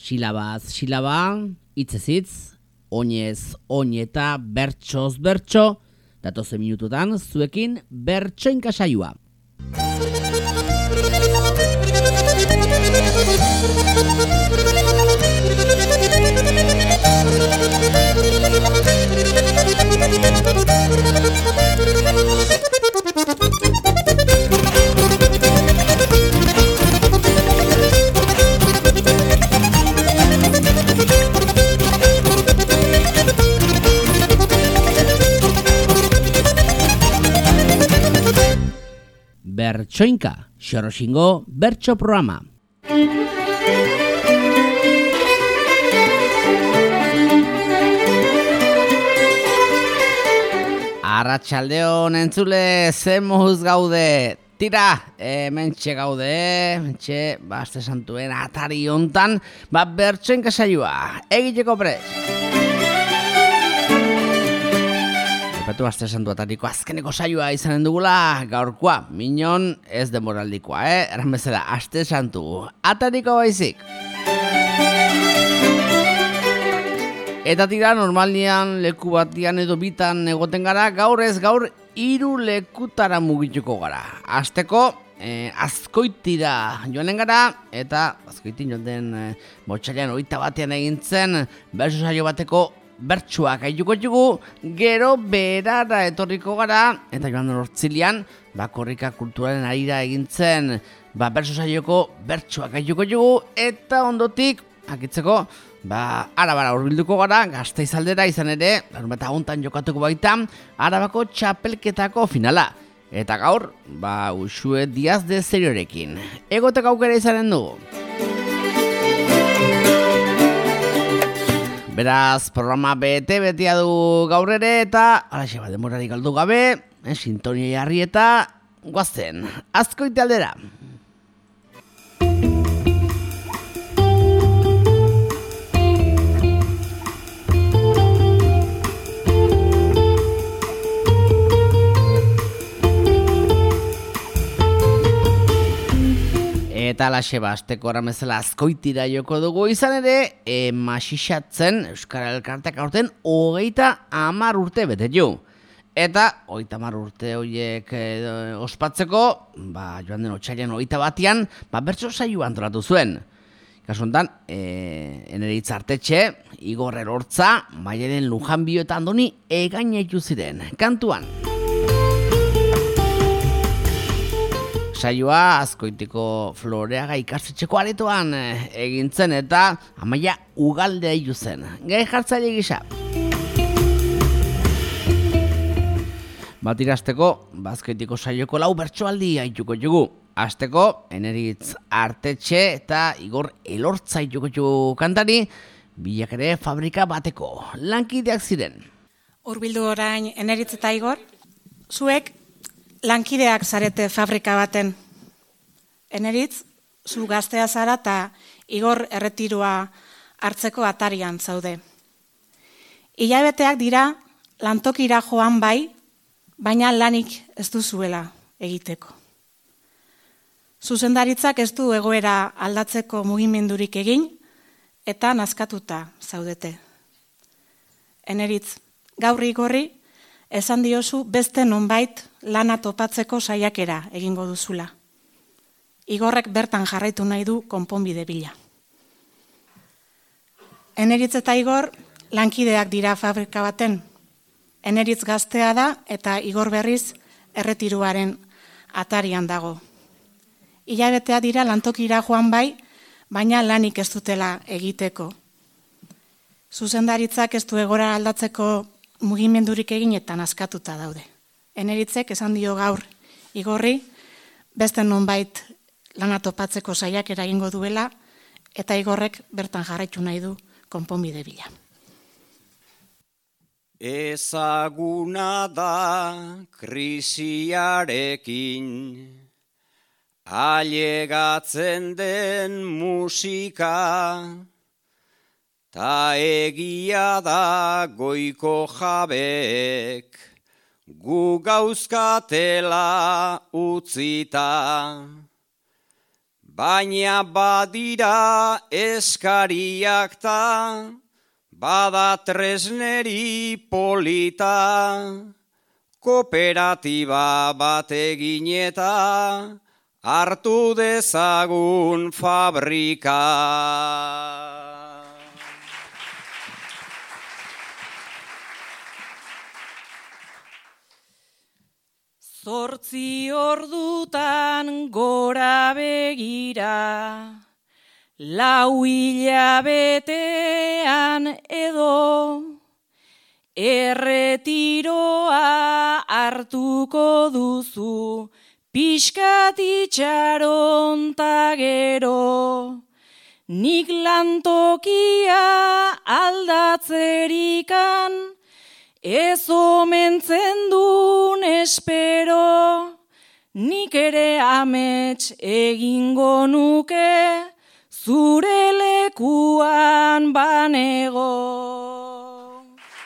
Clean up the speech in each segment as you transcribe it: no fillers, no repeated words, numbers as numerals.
Silabaz silaba, hitzez hitz, oinez oineta, bertsoz bertso, datozen minututan zuekin bertsoinka saioa. Bertsoinka, Xoroxingo bertso programa. Arratsaldeon entzule, ze moduz gaude? Tira, hementxe gaude, hementxe, aste santuen atari hontan, bertsoinka saioa, egiteko prest. Aipatu aste santu atariko azkeneko saioa izanen dugula, gaurkoa, minon ez demoraldikoa, eran bezala, aste santu atariko baizik. Eta tira, normalian leku batian edo bitan egoten gara, gaur 3 lekutara mugituko gara. Asteko, Azkoitira joanen gara, eta Azkoitin joan motxailan 21 egin zen, bertso saio bateko bertsuak aituko dugu, gero berara etorriko gara, eta joan den hortzilian, korrika kulturaren arira egintzen, bertso saioko bertsuak aituko dugu, eta ondotik, akitzeko, Arabara hurbilduko gara, Gasteiz aldera izan ere, larunbata hontan jokatuko baita, Arabako txapelketako finala. Eta gaur, Uxue Diaz de Zeriorekin. Egoteko aukera izanen dugu. Beraz, programa bete-betea du gaur ere, eta alaxe demorari galdu gabe, sintonia jarri eta guazen, Azkoite aldera. Eta alaxe asteko oramezela Azkoitira joko dugu izan ere, masixatzen Euskara Elkarteak aurten 30 urte bete jo. Eta 30 urte horiek ospatzeko, joan den otsailean 21, bertso saioa antolatu zuen. Kasu honetan, Eneritz Artetxe, Igor Erortza, Maialen Lujanbio eta Andoni Egainaitu ziren, kantuan. Saioa Azkoitiko Floreaga ikastetxeko aretoan egintzen eta Amaia Ugaldea hiru zen. Gai jartzaile gisa. Irazteko, Azkoitiko saioko 4 bertsoaldi aituko dugu. Azteko, Eneritz Artetxe eta Igor Elortza aituko dugu kantari, bilak ere fabrika bateko lankideak ziren. Hurbildu orain Eneritz eta Igor, zuek lankideak zarete fabrika baten. Eneritz, zu gaztea zara eta Igor erretirua hartzeko atarian zaude. Hilabeteak dira lantokira joan baina lanik ez duzuela egiteko. Zuzendaritzak ez du egoera aldatzeko mugimendurik egin eta nazkatuta zaudete. Eneritz, gaur Igorri, esan diozu beste nonbait lana topatzeko saiakera egingo duzula. Igorrek bertan jarraitu nahi du konponbide bila. Eneritz eta Igor lankideak dira fabrika baten. Eneritz gaztea da eta Igor berriz erretiruaren atarian dago. Hilabetea dira lantokira joan baina lanik ez dutela egiteko. Zuzendaritzak ez du egora aldatzeko mugimendurik egin eta nazkatuta daude. Eneritzek esan dio gaur Igorri beste nonbait lana topatzeko saiakera egingo duela eta Igorrek bertan jarraitu nahi du konponbide bila. Ezaguna da krisiarekin ailegatzen den musika, ta egia da goiko jabek gu gauzkatela utzita. baina badira eskariak ta, bada tresneri polita, kooperatiba bat egin eta hartu dezagun fabrika. Zortzi ordutan gora begira, lau hilabetean edo, erretiroa hartuko duzu, pixkat itxaron ta gero. Nik lantokia aldatzerikan, ez omentzen dun espero, nik ere amets egingo nuke, zure lekuan banego.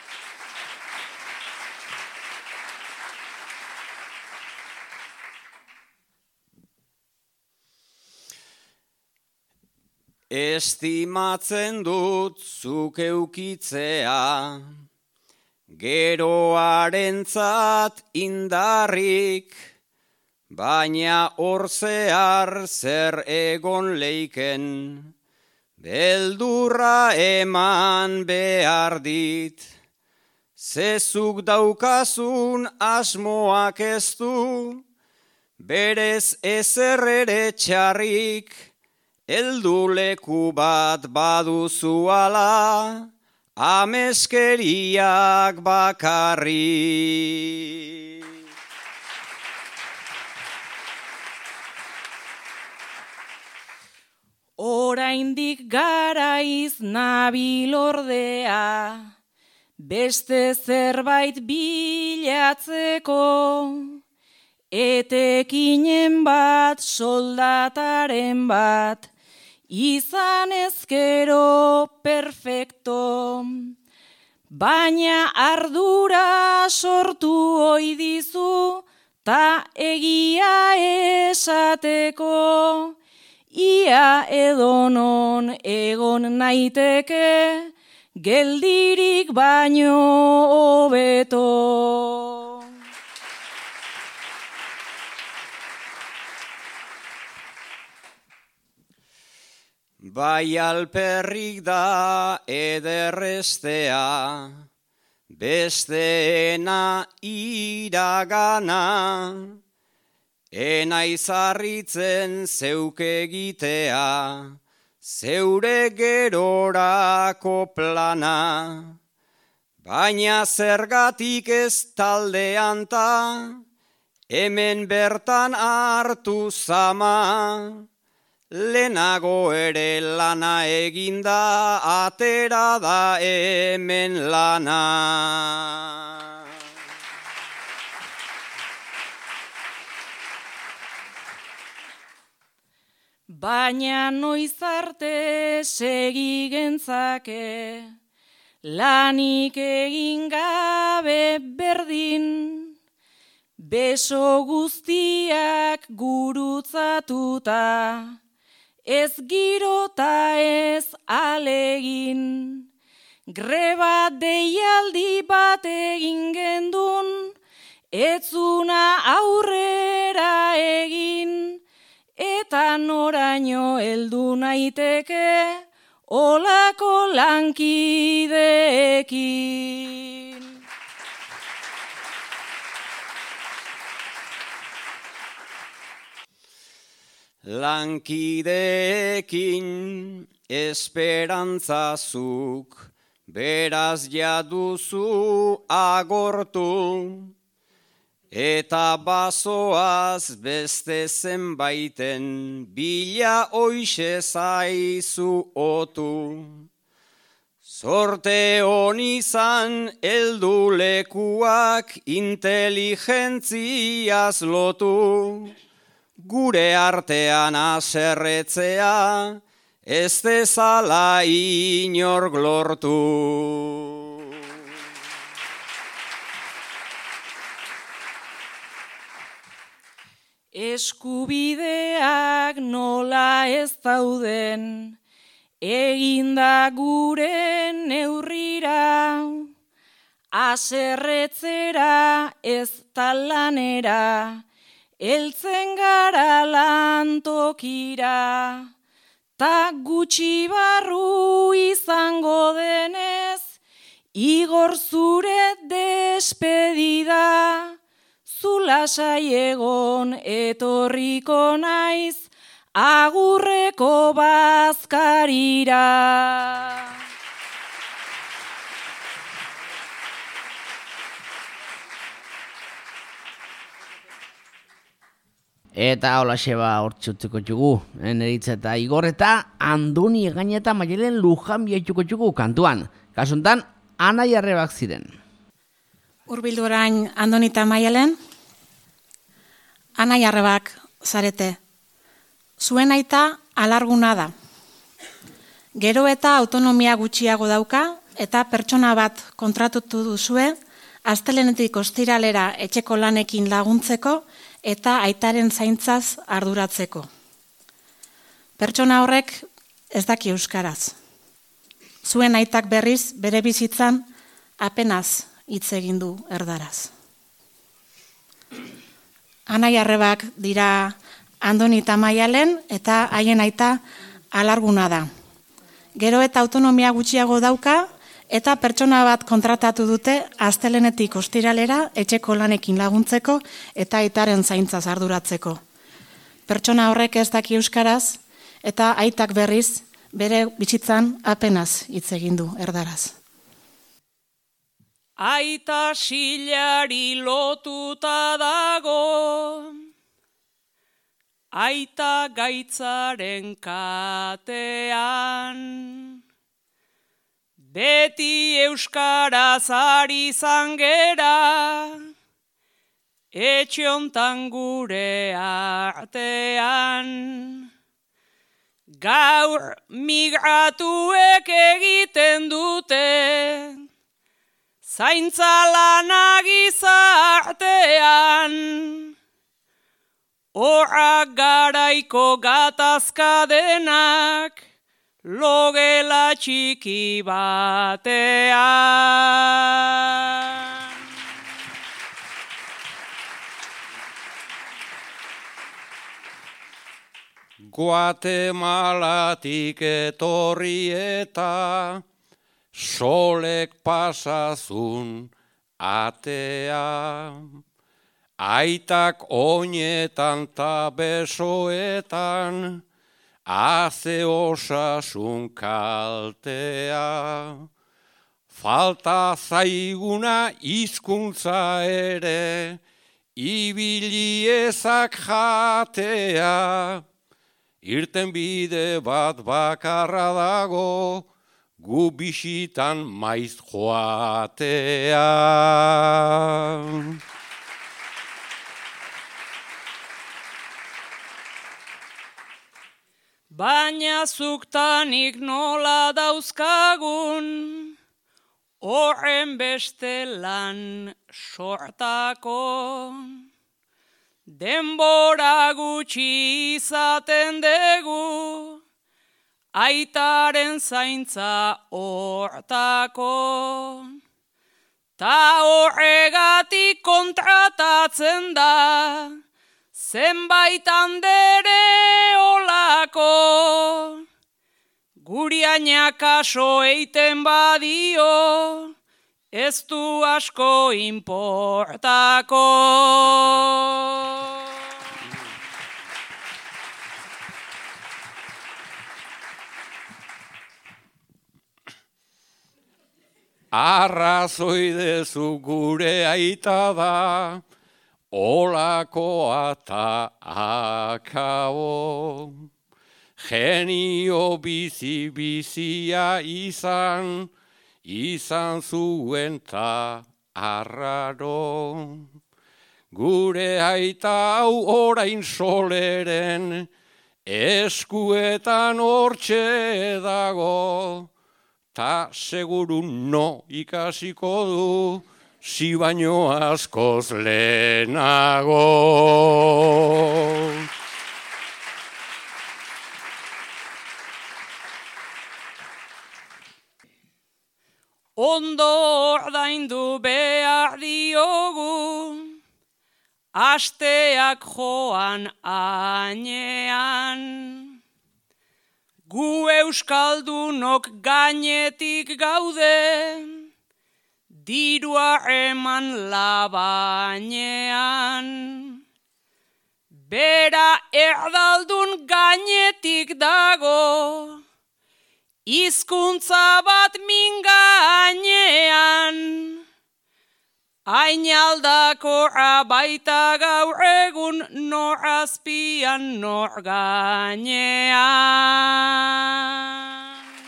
Estimatzen dut zuk eukitzea, geroarentzat indarrik, baina hor zehar zer egon leiken, beldurra eman behar dit. Zezuk daukazun asmoak ez du, berez ezer ere txarrik, heldu leku bat baduzu ala, ameskeriak bakarri. Oraindik garaiz nabil ordea, beste zerbait bilatzeko, etekinen bat, soldataren bat, izan ezkero perfecto, baina ardura sortu ohi dizu, ta egia esateko, ia edonon egon naiteke, geldirik baino hobeto. Bai alperrik da ederrestea, besteena iragana, enaiz harritzen zeuk egitea, zeure gerorako plana, baina zergatik ez taldean ta, hemen bertan hartu zama, lehenago ere lana eginda, atera da hemen lana. Baina noiz arte segi gentzake, lanik egin gabe berdin, beso guztiak gurutzatuta, ez girota ez alegin, greba deialdi bat egin gendun, etzuna aurrera egin, eta noraino heldu naiteke olako lankideekin. Lankideekin esperantzazuk, beraz jaduzu agortu, eta bazoaz beste zenbaiten, bila hoixe zaizu otu. Zorte hon izan heldu lekuak inteligentziaz lotu, gure artean aserretzea, ez dezala inor glortu. Eskubideak nola ez dauden, eginda gure neurrira, aserretzera ez talanera, heltzen gara lantokira, ta gutxi barru izango denez, igor zure despedida, zu lasai egon etorriko naiz, agurreko bazkarira. Eta hola xeba hortxutuko txugu, Neritza eta Igor eta Andoni Egaña eta Maialen Lujan biaituko txugu kantuan. Kasuntan, Anai Arrebak ziren. Urbildu orain Andoni eta Maialen, Anai Arrebak zarete. Zuen aita alarguna da. Gero eta autonomia gutxiago dauka eta pertsona bat kontratutu duzue, astelenetik ostiralera etxeko lanekin laguntzeko eta aitaren zaintzaz arduratzeko. Pertsona horrek ez daki euskaraz. Zuen aitak berriz bere bizitzan apenas hitz egin du erdaraz. Anai Arrebak dira Andoni eta Maialen eta haien aita alarguna da. Gero eta autonomia gutxiago dauka eta pertsona bat kontratatu dute astelenetik ostiralera etxeko lanekin laguntzeko eta aitaren zaintzaz arduratzeko. Pertsona horrek ez daki euskaraz eta aitak berriz bere bizitzan apenas hitz egin du erdaraz. Aita silari lotuta dago, aita gaitzaren katean, beti euskaraz ari zangera, etxe hontan gure artean. Gaur migratuek egiten dute, zaintza lana gizartean, horrak garaiko gatazka denak, logela txiki batean. Guatemalatik etorri eta solek pasazun atea. Aitak oinetan ta besoetan haze osasun kaltea. Falta zaiguna hizkuntza ere, ibili ezak jatea. Irten bide bat bakarra dago, gu bisitan maiz joatea. Baina zuktanik nola dauzkagun, horren beste lan sortako. Denbora gutxi izaten dugu, aitaren zaintza hortako. Ta horregatik kontratatzen da, zenbait andere olako. Gurianak kaso eiten badio, ez du asko importako. Arrazoi dezu gure aita da, olakoa ta akabo. Genio bizia izan zuen ta arraro. Gure aita hau orain soleren, eskuetan hortxe dago, ta seguru no ikasiko du, zi baino askoz lehenago. Ondo ordaindu behar diogu, asteak joan ainean. Gu euskaldunok gainetik gaude, dirua eman labainean. Bera erdaldun gainetik dago, hizkuntza bat min gainean. Hain aldakorra baita gaur egun, nor azpian nor gainean.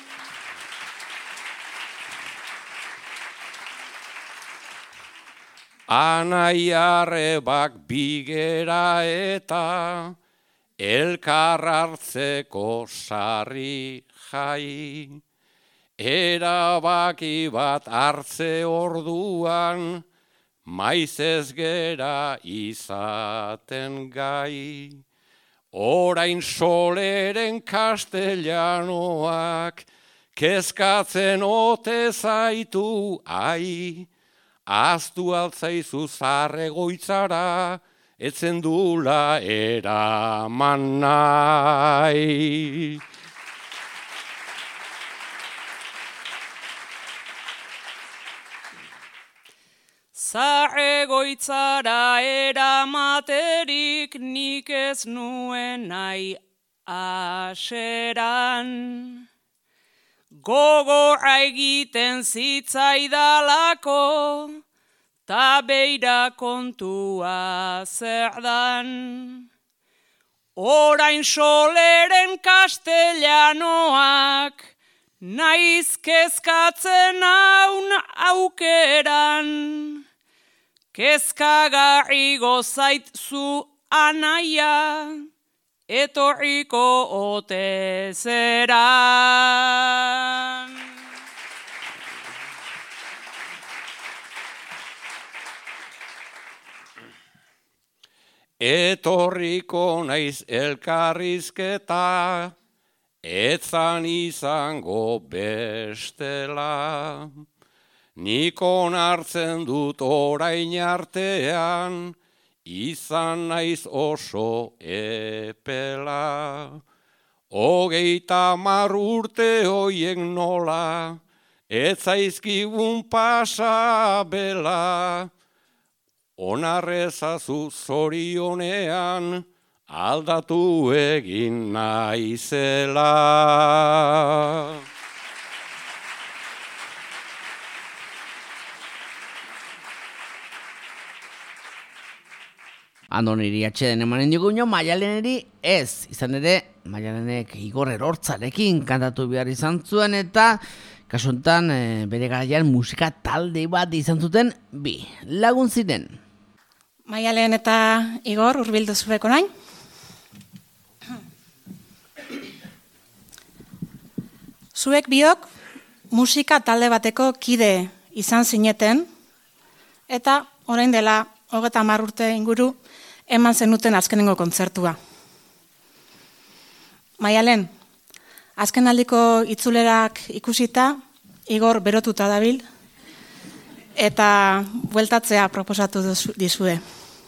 Anai arrebak bigera eta elkar hartzeko sarri jai. Erabaki bat hartze orduan, maiz ez gera izaten gai. Orain soleren kastellanoak, kezkatzen ote zaitu ai. Aztu altzaizu zarregoitzara, etzen dula eraman nahi. Zarregoitzara eramaterik nik ez nuen nahi aseran. Gogorra egiten zitzaidalako, ta beira kontua zer dan. Orain soleren kastellanoak, naiz kezkatzen haun aukeran. Kezkagarri gozait zu anaia, etorriko ote zeran. Etorriko naiz elkarrizketa, etzan izango bestela. Nik onartzen dut orain artean, izan naiz oso epela. 30 urte hoiek nola, ez zaizkigun pasabela. Onarrezazu zorionean, aldatu egin naizela. Andon niri atxeden emanen diguño, Maialeneri ez. Izan ere, Maialenek Igor Erortzarekin kantatu behar izan zuen, eta kasu honetan bere garaian musika talde bat izan zuten bi lagun ziren. Maialen eta Igor hurbildu zueko nain. Zuek biok musika talde bateko kide izan zineten, eta orain dela 30 urte inguru eman zenuten azkenengo kontzertua. Maialen, azkenaldiko itzulerak ikusita, Igor berotuta dabil, eta bueltatzea proposatu dizue.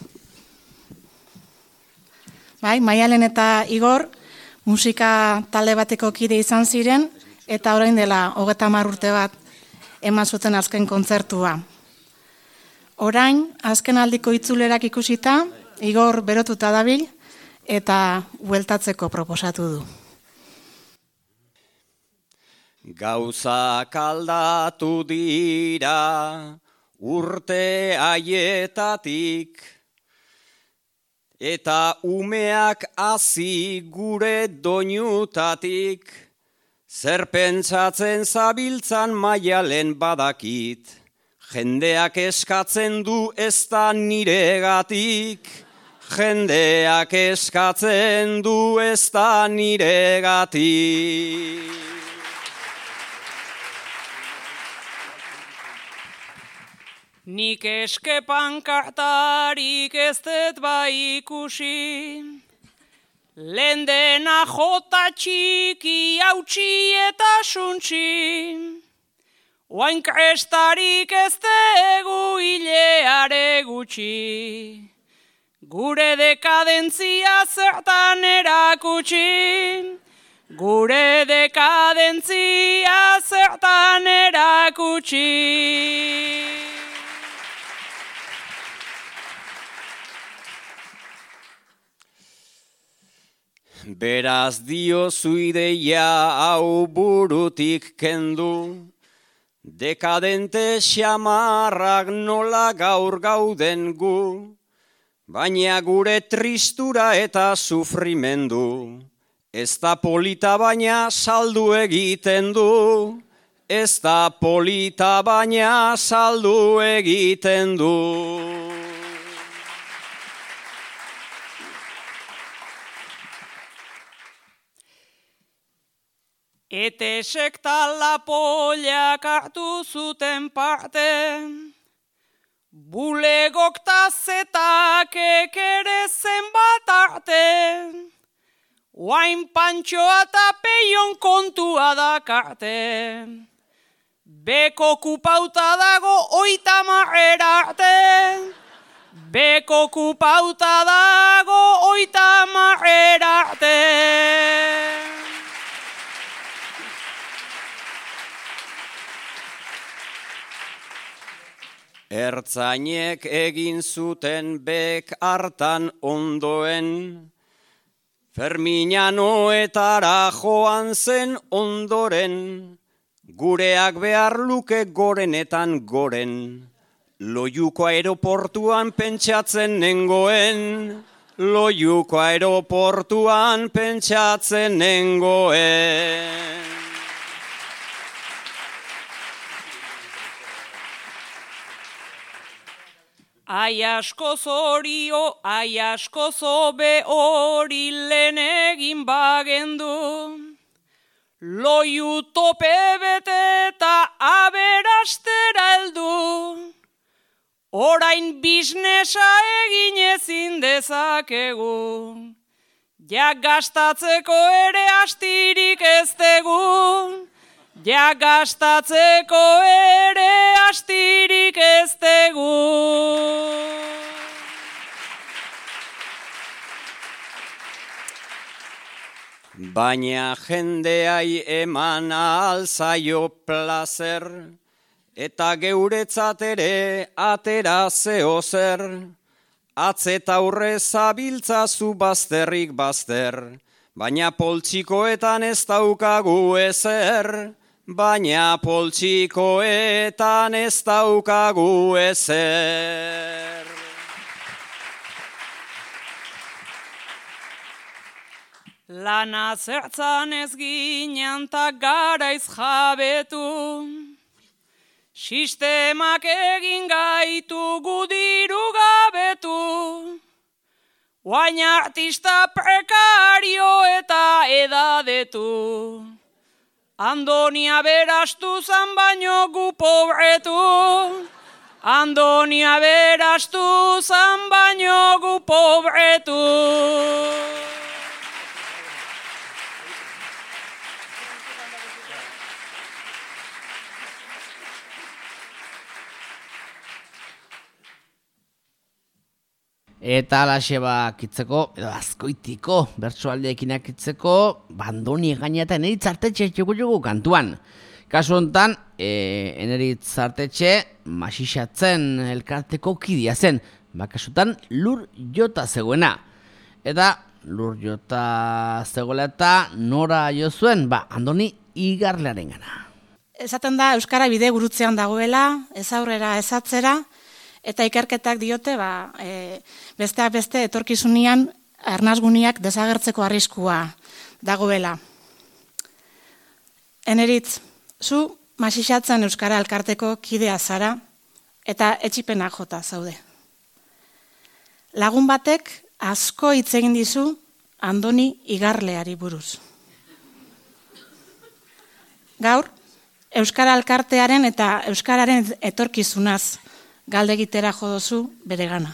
Bai, Maialen eta Igor musika talde bateko kide izan ziren, eta orain dela 30 urte bat eman zuten azken kontzertua. Orain, azkenaldiko itzulerak ikusita, Igor berotuta dabil, eta bueltatzeko proposatu du. Gauzak aldatu dira urte haietatik, eta umeak hazi gure doinutatik, zer pentsatzen zabiltzan Maialen badakit, jendeak eskatzen du ez da niregatik, jendeak eskatzen du ez da niregatik. Nik eske pankartarik ez dut bai ikusi, lehen dena jota txiki hautsi eta suntsi, oain krestarik ez dugu hileare gutxi, gure dekadentzia zertan erakutsi, gure dekadentzia zertan erakutsi. Beraz diozu ideia hau burutik kendu, dekadente xamarrak nola gaur gauden gu, baina gure tristura eta sufrimendu, ez da polita baina saldu egiten du, ez da polita baina saldu egiten du. Etesek tala poliak hartu zuten parte, bulegok tazetak ere zenbat arte, oain pantxoa eta peion kontua dakarte, beko kupauta dago 30 arte, beko kupauta dago 30 arte. Ertzainek egin zuten bek hartan ondoen, Ferminanoetara joan zen ondoren, gureak behar luke gorenetan goren, Loiuko aeroportuan pentsatzen nengoen, Loiuko aeroportuan pentsatzen nengoen. Ai asko zorio, ai asko zobe hori lehen egin bagendu, Loiu tope bete eta aberastera heldu, orain bisnesa egin ezin dezakegu, ja gastatzeko ere astirik ez dugu, ja gastatzeko ere astirik ez dugu. Baina jendeai eman alzaio plazer, eta geuretzat ere atera zeozer, atzeta aurre zabiltzazu bazterrik bazter, baina poltsikoetan ez daukagu ezer, baina poltsikoetan ez daukagu ezer. Lana zertzan ez ginen ta garaiz jabetu, sistemak egin gaitu gudiru gabetu, oain artista prekario eta edadetu. Andonia berastu zan baino gu pobretu, Andonia berastu zan baino gu pobretu. Eta alaxe bakitzeko, edo Azkoitiko bertsoaldeekin akitzeko, Andoni Egaña eta Eneritz Artetxe txugu kantuan. Kasu honetan, Eneritz Artetxe masixatzen elkarteko kidea zen, bakasutan Lur Jota zegoena. Eta Lur Jota zegoela eta nora jo zuen, Andoni Igarlearen gana. Esaten da Euskara bide gurutzean dagoela, ez aurrera ez atzera, eta ikerketak diote, besteak beste etorkizunean arnasguniak desagertzeko arriskua dagoela. Eneritz, zu masixatzen Euskara elkarteko kidea zara eta etxipenak jota zaude. Lagun batek asko hitz egin dizu Andoni Igarleari buruz. Gaur, Euskara elkartearen eta Euskararen etorkizunaz galdegitera jodozu bere gana.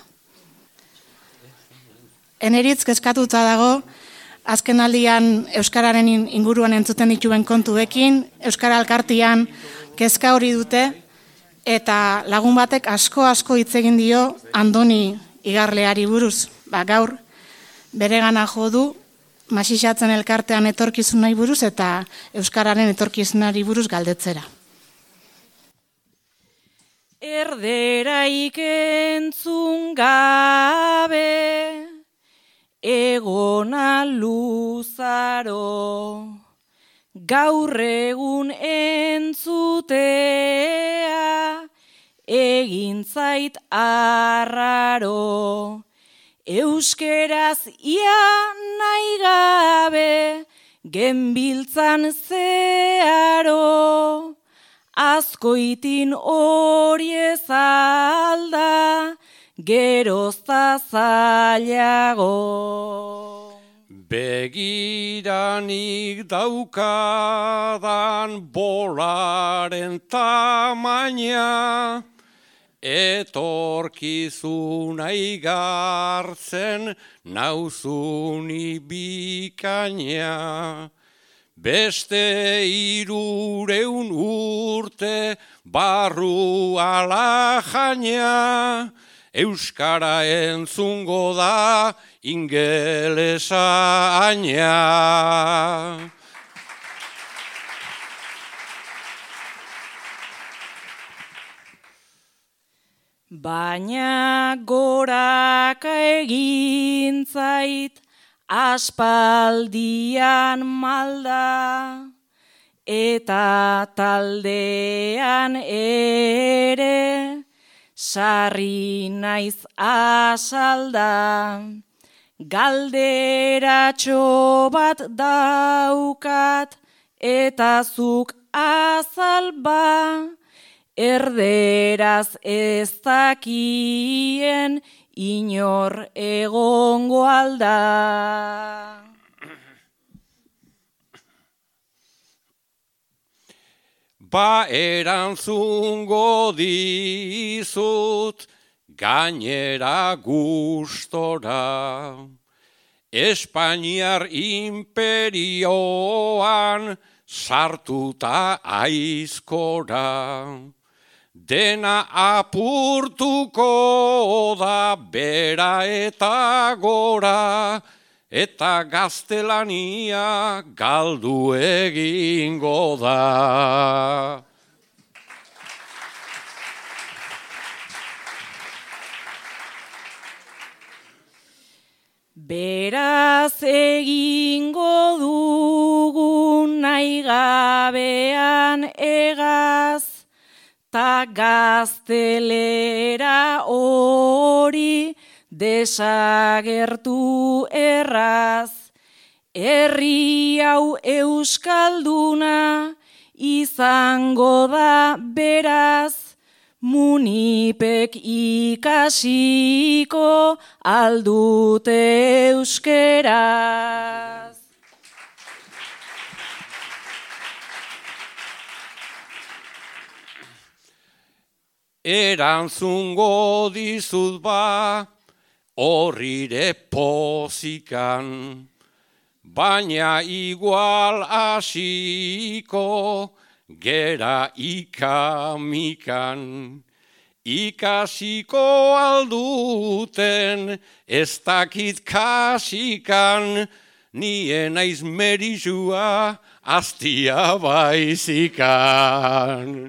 Eneritz kezkatuta dago, azken aldian Euskararen inguruan entzuten dituen kontuekin, Euskara Elkartian kezka hori dute, eta lagun batek asko hitz egin dio Andoni Igarleari buruz. Gaur, bere gana jo du, Masixatzen Elkartean etorkizunari buruz eta Euskararen etorkizunari buruz galdetzera. Erderaik entzun gabe, egona luzaro, gaur egun entzutea, egin zait arraro. Euskeraz ia nahi gabe, genbiltzan zeharo, Azkoitin hori ezalda, gerozta zailago. Begiranik daukadan bolaren tamaina, etorkizuna igartzen nauzuni bikaina. Beste 300 urte barru ala jaina, Euskara entzungo da ingelesa aina. Baina goraka egin zait, aspaldian malda, eta taldean ere, sarri naiz asalda. Galderatxo bat daukat, eta zuk azalba, erderaz ez dakien inor egongo alda. Ba erantzungo dizut gainera gustora, Espainiar imperioan sartuta aizkora. Dena apurtuko da bera eta gora, eta gaztelania galdu egingo da. Beraz egingo dugun nahi gabean egaz, ta gaztelera hori desagertu erraz. Herri hau euskalduna izango da beraz, Munipek ikasiko aldute euskeraz. Erantzungo dizut ba, horrire pozikan, baina igual hasiko gera ikamikan. Ikasiko alduten ez dakit kasikan, nien naiz merizua astia baizikan.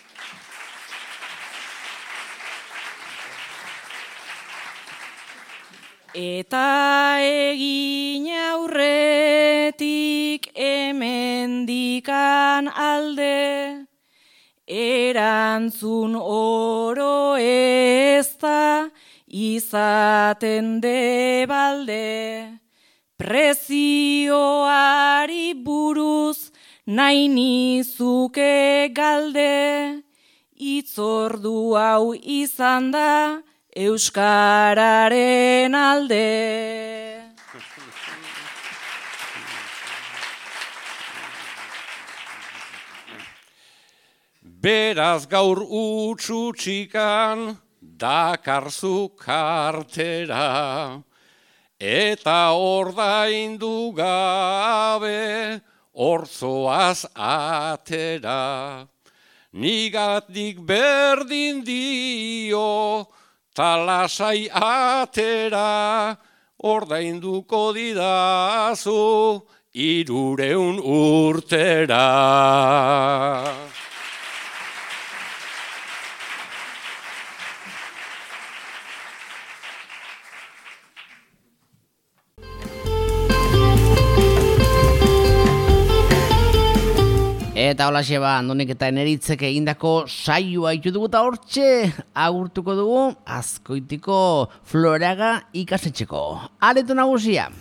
Eta egin aurretik hemendikan alde, erantzun oro ez da izaten debalde. Prezioari buruz nahi nizuke galde, itzordu hau izan da Euskararen alde. Beraz gaur utxutxikan, dakarzu kartera, eta ordaindu gabe orzoaz atera. Nigatik berdin dio, talasai atera, ordainduko didazu 300 urtera. Eta hola xeba, Andonek eta Eneritzek egindako saioa itu dugu eta hortxe agurtuko dugu Azkoitiko Floreaga ikasetxeko areto nagusia.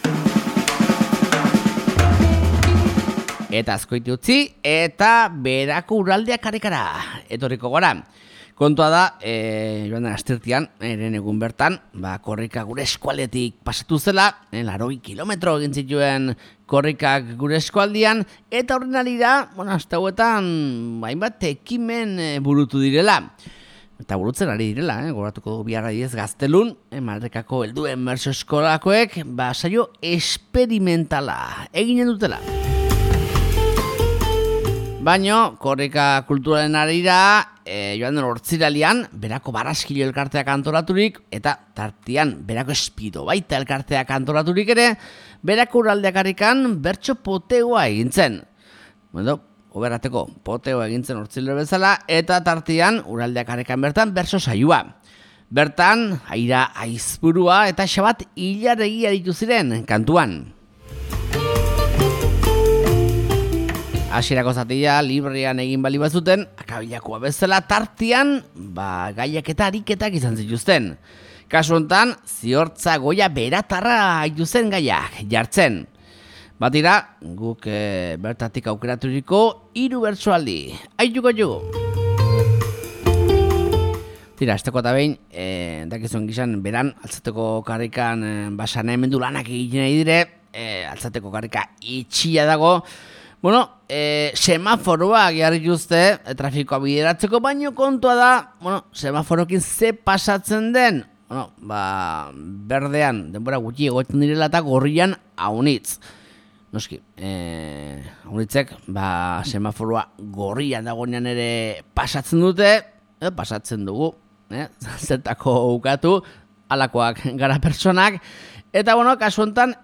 Eta Azkoiti utzi eta Berako Uraldeak arekara etorriko gara. Kontua da, joan den astirtian, eren egun bertan, korrika gure eskualdetik pasatu zela, 80 kilometro egin zituen korrikak gure eskualdian, eta horren arira, aste hauetan, hainbat ekimen burutu direla. Eta burutzen ari direla, gogoratuko dugu biharra diez Gaztelun, Maldekako helduen bertso eskolakoek, saio esperimentala eginen dutela. Baino, korrika kulturaren arira, joan den hortziralian, Berako Barraskilo elkarteak antolaturik, eta tartian Berako Espido baita elkarteak antolaturik ere, Berako Uraldeak arikan bertso poteoa egintzen. Oberateko poteoa egintzen hortzile bezala, eta tartian Uraldeak arikan bertan bertso saioa. Bertan, Aira Aizpurua eta Xabat Ilaregi aritu ziren kantuan. Hasierako zatia librean egin bali bazuten, akabilakoa bezala tartian, gaiak eta ariketak izan zituzten. Kasu hontan, Ziortza Goia Beratarra zen gaiak jartzen. Batira, guk bertatik aukeraturiko 3 bertsoaldi. Aituko jugu. Tira, azteko eta behin, dakizuen gizan beran, altzateko karrikan saneamendu lanak egiten nahi dire, altzateko karrika itxia dago. Semaforoa jarri juzte trafikoa bideratzeko, baino kontua da, semaforokin ze pasatzen den, berdean, denbora gutxi egoten direla eta gorrian haunitz. Noski, haunitzek, semaforoa gorrian dagoenean ere pasatzen dute, pasatzen dugu, zertako ukatu, alakoak gara personak, eta kasu honetan,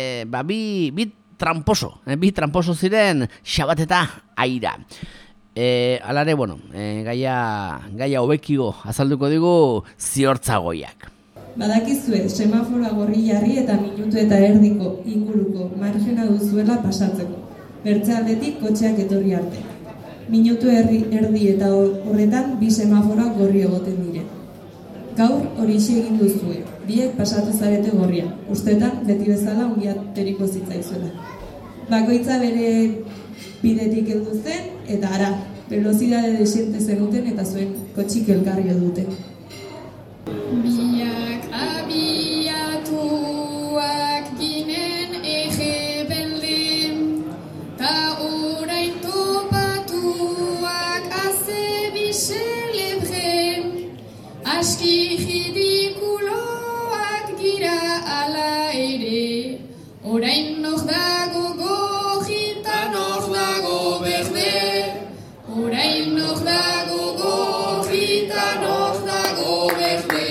bi tramposo ziren Xabat eta Aira. Alare, gaia hobekigo azalduko digu Ziortza Goiak. Badakizue, semaforoa gorri jarri eta minutu eta erdiko inguruko margena duzuela pasatzeko. Bertzealdetik kotxeak etorri arte. Minutu erdi eta horretan 2 semaforoak gorri egoten dire. Gaur horixe egin duzue, biek pasatu zarete gorrian. Ustetan, beti bezala ongiateriko zitzaizuela. Bakoitza bere bidetik heldu zen, eta ara, velozidade desente zenuten eta zuen kotxik elkarrio dute. Biak abiatuak ginen ege belde, ta orain topatuak aze biselebre, aski ridikuloak gira ala ere, orain nog dago gogita, nog dago berde, orain nog dago gogita, nog dago berde.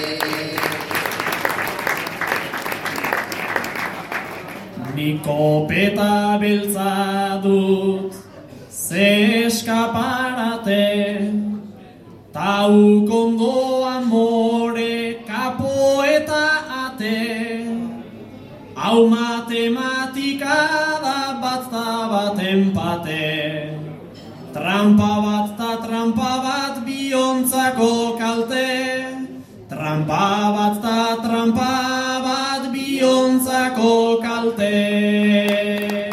Nikopeta beltza dut, ze eskaparate, ta ukondoan more kapo eta ate, hau matematika da bat enpate, trampa bat biontzako kalte, trampa bat biontzako kalte.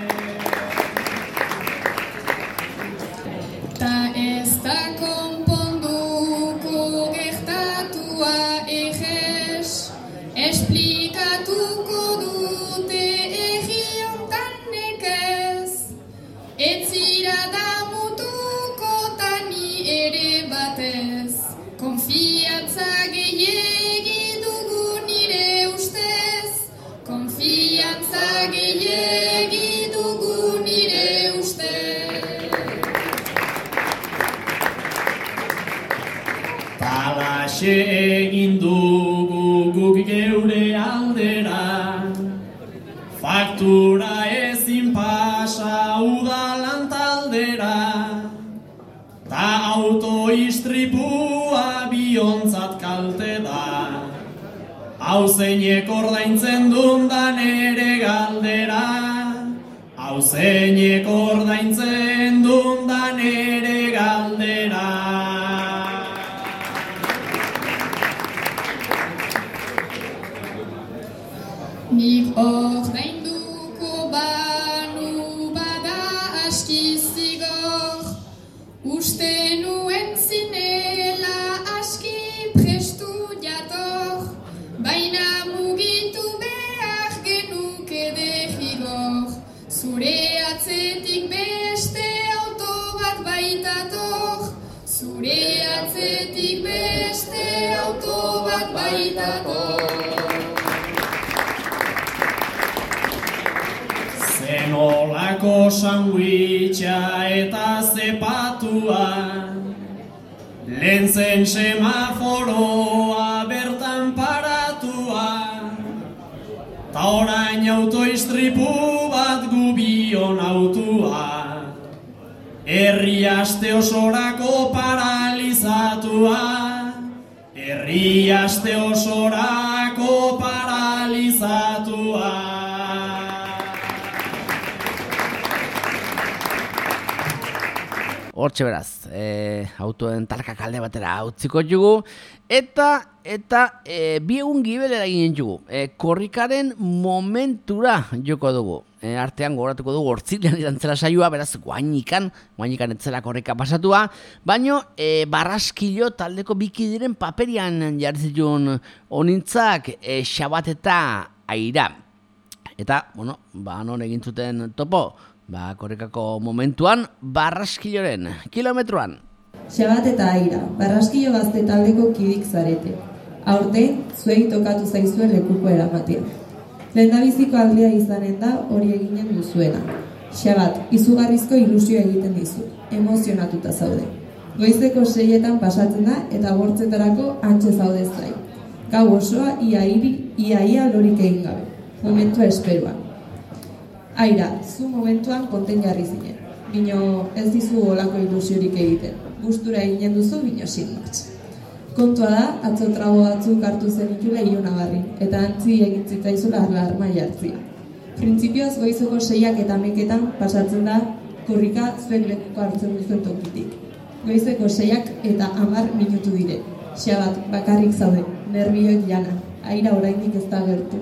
Ta ez da konponduko gertatua egez, esplikatuko dute egiontan nekez, ez zira damutuko tani ere batez, konfia Alaxe egin dugu guk geure aldera, faktura ezin pasa udalan taldera, ta autoistripua biontzat kalte da, hau zeinek ordaintzen dundan ere galdera, hau zeinek ordaintzen dundan ere galdera. Nik ordainduko banu bada aski zigor, uste nuen zinela aski prestu jator, baina mugitu behar genuke derrigor, zure atzetik beste auto bat baitator, zure atzetik beste auto bat baitator. Zenolako sandwitcha eta zepatua, lehen zen semaforoa bertan paratua, ta orain autoistripu bat gubion autua, herri aste osorako paralizatua, herri aste osorako paralizatua. Hortxe beraz, autoen talka kalde batera utziko jugu, eta bi egun gibelera ginen jugu. Korrikaren momentura joko dugu. Artean gogoratuko dugu hortzilean irantzela saioa, beraz guainikan etzela korrika pasatua, baino Barraskilo taldeko bikidiren paperian jarri zituen honintzak Xabat eta Aira. Eta, non egin zuten topo? Korrikako momentuan, Barraskiloren kilometroan. Xabat eta Aira, Barraskilo gazte taldeko kidik zarete. Aurten, zuei tokatu zaizue lekuko eramatea. Lehendabiziko aldea izanen da hori eginen duzuena. Xabat, izugarrizko ilusioa egiten dizu, emozionatuta zaude. Goizeko 6etan pasatzen da eta bortzetarako hantxe zaude zai. Gau osoa ia lorik egin gabe. Momentua esperuan. Aira, zu momentuan konten jarri zinen. Bino ez dizu olako ilusiorik egiten. Gustura eginen duzu, bino sinmatx. Kontua da, atzo trago batzuk hartu zenitula ionagarrin, eta antzi egin zitzaizula alarma jartzia. Printzipioz goizeko 6 eta 11etan pasatzen da korrika zuen lekuko hartzen duzuen tokitik. Goizeko 6 eta 10 minutu dire. Xabat, bakarrik zaude, nerbioek jana. Aira oraindik ez da gertu.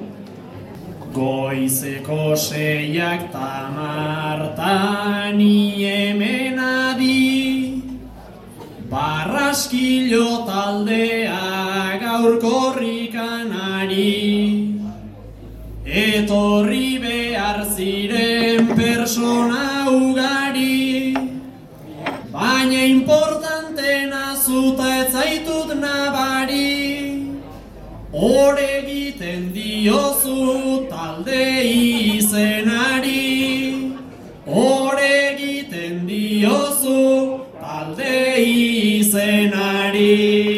Goizeko 6 eta 10 ni hemen adi, Barraskilo taldea gaur korrikan ari. Etorri behar ziren persona ugari, baina importantena zuta ez zaitut nabari. Hor egiten diozu talde izenari, hor egiten diozu talde izenari.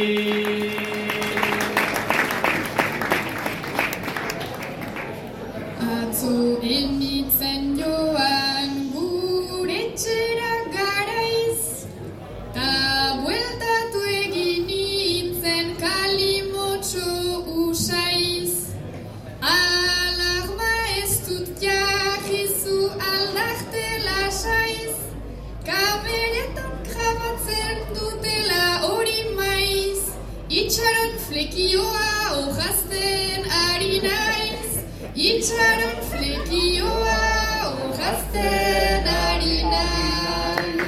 Atzo enitzen joan gure etxera garaiz, ta bueltatu egin nintzen kalimotxo usaiz. Alarma ez dut jarrizu aldarte lasaiz, kameretan grabatzen dutela hori maiz. Itxaron flekioa hojazten ari naiz, itxaron flekioa hojazten ari naiz.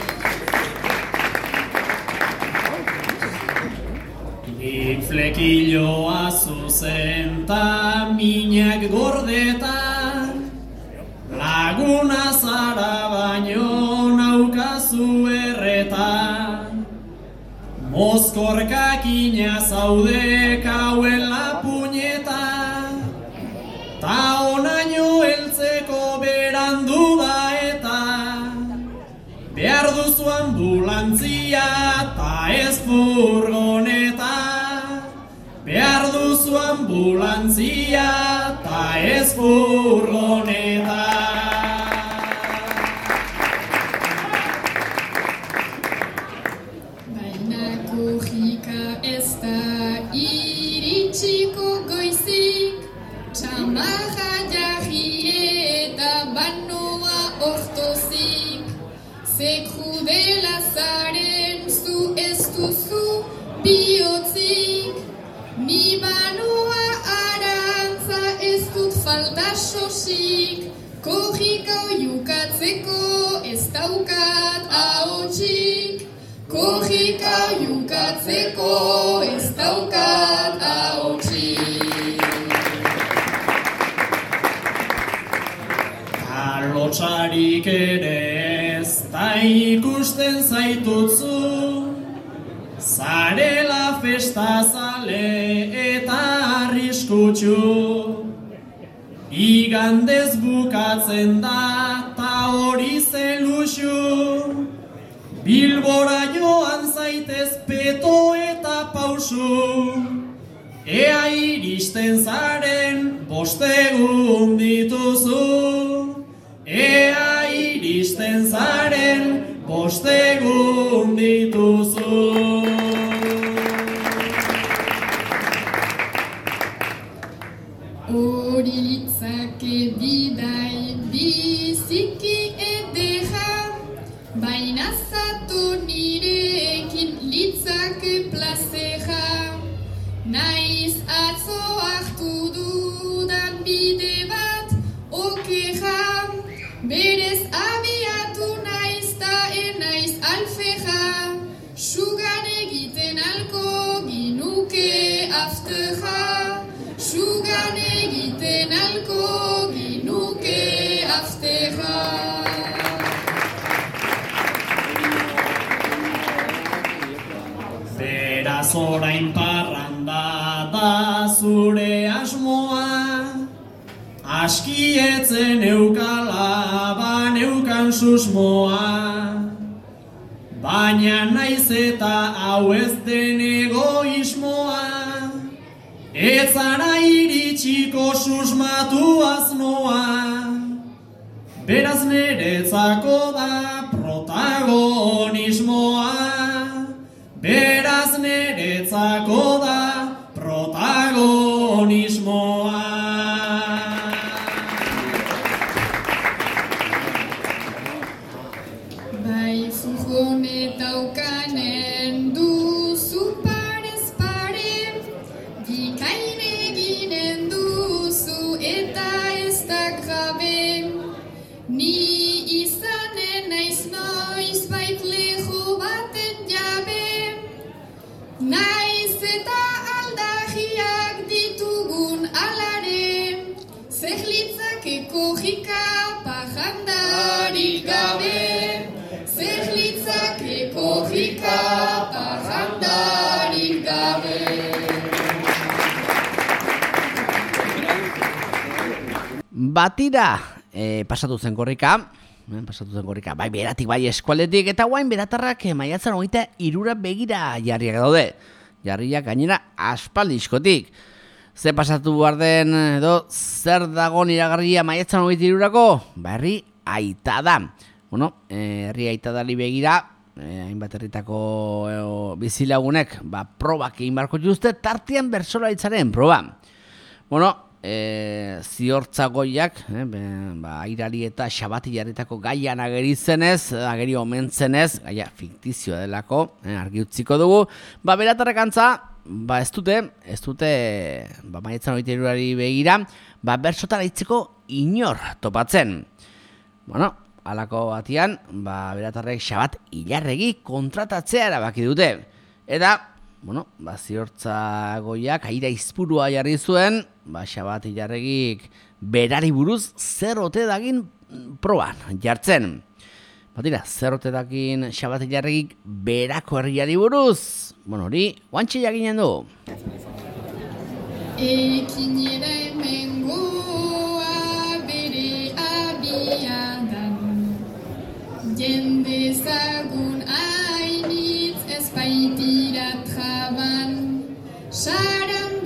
Nik flekilloa zuzen ta minak gordetan, laguna zara baino naukazu erretan. Mozkorkakina zaude kauen lapuñetan, ta onaino heltzeko berandu da eta behar duzu ambulantzia ta ez furgoneta. behar duzu ambulantzia ta ez furgoneta. Baina kojika ez da iritsiko goizik, txamarra jarri eta banoa ortozik. Ze krudela zaren zu ez duzu bihotzik, ni banoa arantza ez dut falta sosik, kojika oiukatzeko ez daukat ahotsik. Kojika oiukatzeko ez daukat ahotsik. Lotsarik ere ez da ikusten zaitutzu, zarela festazale eta arriskutsu. Igandez bukatzen da ta hori zeluxu, Bilbora joan zaitez peto eta pausu, ea iristen zaren bostegun dituzu. Ea iristen zaren bostegun dituzu. Hori litzake bidai biziki edera, baina zato nirekin litzake plazera. Naiz atzo hartu dudan bide bat okera, berez abiatu naiz ta enaiz alfera, sugan egiten alko ginuke aftera, sugan egiten alko ginuke aftera. Beraz orain parranda da zure asmoa, askietzen eukala baneukan susmoa, baina naiz eta hau ez den egoismoa, ez zara iritsiko susmatu asmoa, beraz neretzako da protagonismoa, beraz neretzako da protagonismoa. Furgoneta ukanen duzu parez pare, bikain eginen duzu eta ez da grabe. Ni izanen naiz noiz bait leho baten jabe, naiz eta aldagiak ditugun alare, zer litzake kojika parrandarik gabe. Zer litzake kojika parrandarik gabe. Batira pasatu zen korrika, bai beratik bai eskualdetik, eta guain beratarrak maiatzaren 23 begira jarriak daude. Jarriak gainera aspaldiskotik. Ze pasatu behar den edo zer dago iragarria maiatzaren 23ko? Herri aita da. Herri aitadari begira, hainbat herritako bizilagunek probak egin barko dituzte, tartean bertsolaritzaren proba. Ziortzagoiak, airari eta xabati jarritako gaian ageri omentzenez, gaia fiktizioa delako, argi utziko dugu, beratarrek antza, ez dute, maiatzaren 23ari begira, bertsotara itzeko inor topatzen. Halako batian, beratarrek xabat ilarregi kontratatzea erabaki dute. Eta, ziortzagoiak aira izpurua jarri zuen, xabat ilarregik berari buruz zer ote dagin proban jartzen. Zer ote dagin xabat ilarregik berako herriari buruz? Hori, guantxe jakinen du. Ekinera hemengoa bere abiadan, jende ezagun hainitz ez baitira traban, saran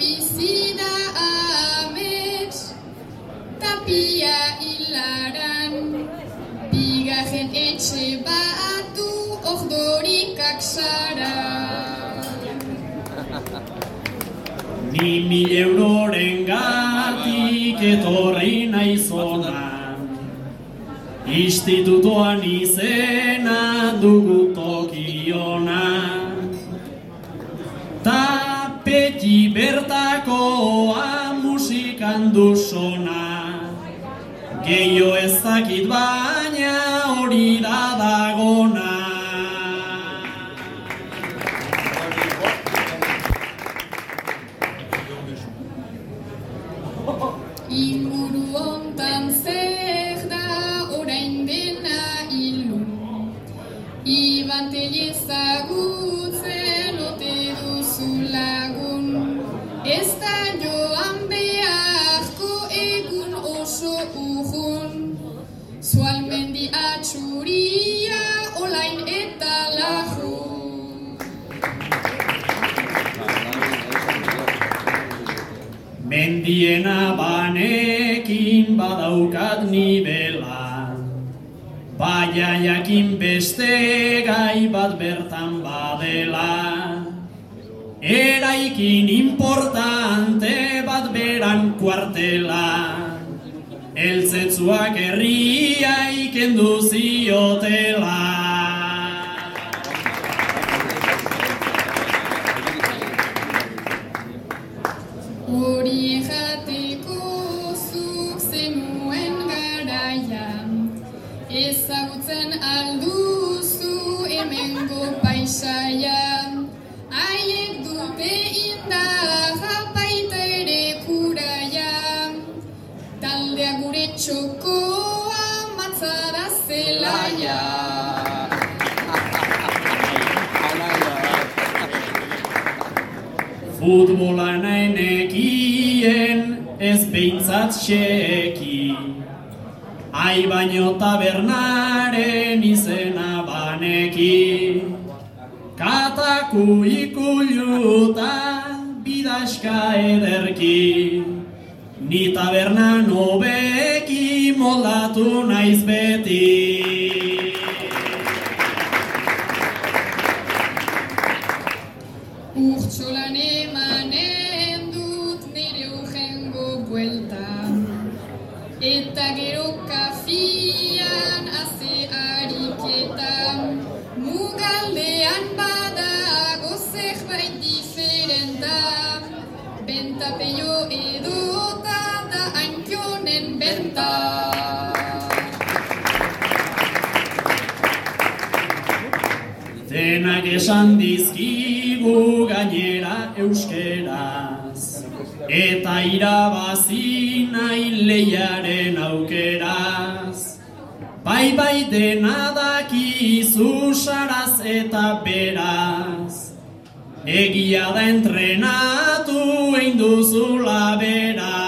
kaksara. Ni 1000 euroren gatik etorri naizona, institutoan izena dugu tokiona. Ta peti bertakoa musikan duzona, gehiago ez dakit baina hori da dagona. Inguru hontan zer da orain dena ilun, ibanteli ezagutzen ote duzu lagun, ez da joan beharko egun oso urrun, zualmendi atxuria olain eta lajun. Mendiena banekin badaukat nibela, baina jakin beste gai bat bertan badela. Eraikin importante bat beran kuartela, eltzetzuak herria ikendu ziotela. Hori jateko zuk zenuen garaian, ezagutzen alduzu hemengo paisaian, haiek dute indarra baita ere kuraia, taldea gure txokoa matzara zelaia. Futbola nahi nekien ez behintzat xeki, ai baino tabernaren izena baneki. Kataku ikuluta bidaska ederki, ni tabernan hobeki moldatu naiz beti. Urtsolan emanen dut nire urrengo buelta, eta gero kafian haze ariketa, mugaldean badago zerbait diferenta, benta peio edota da hankionen benta. Denak esan dizkigu gainera euskeraz, eta irabazi nahi lehiaren aukeraz. Bai dena dakizu saraz eta beraz, egia da entrenatu egin duzula beraz.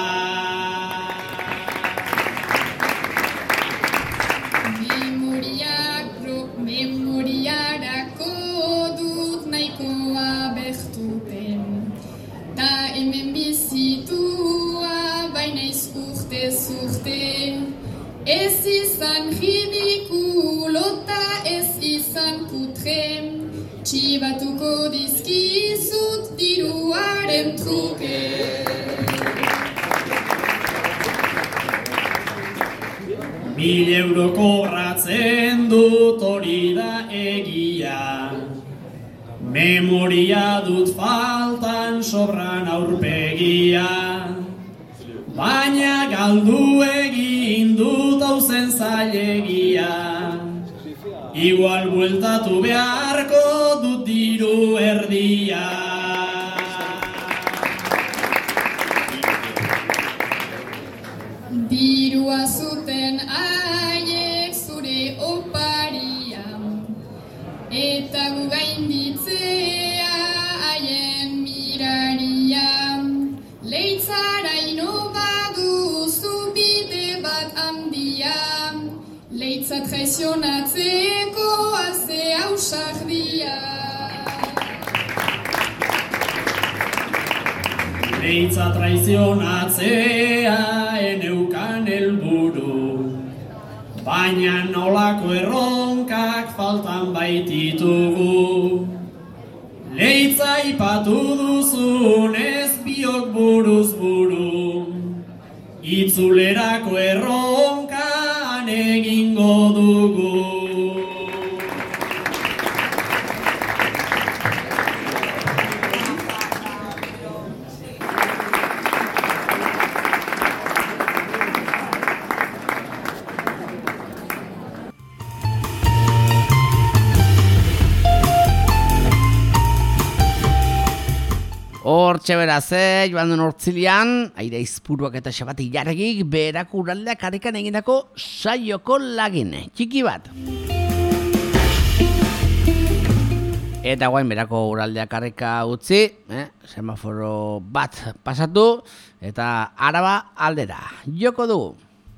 Memoriarako dut nahikoa bertuten, ta hemen bizitua bainaiz urtez urte, ez izan ridikulo ta ez izan kutre, txibatuko dizkizut diruaren truke. 1000 euro kobratzen dut hori da egia, memoria dut faltan sobran aurpegia, baina galdu egin dut hauzen zailegia, igual bueltatu beharko dut diru erdia. Dirua zuten haiek zure oparian, eta gu gainditzea haien mirarian. Leitzaraino baduzu bide bat handia, leitza traizionatzeko haze ausardia. Leitza traizionatzea eneukan helburu, baina nolako erronka erronkak faltan baititugu. Leitza ipatu duzun ez biok buruz buru, itzulerako erronkan egingo dugu. Hortxe beraz, joan den hortzilian, aire izpuruak eta xabati jarregik, berak uraldeak harrikan egindako saioko lagin, txiki bat. Eta guain berako uraldeak harrika utzi, semaforo bat pasatu, eta Araba aldera, joko dugu.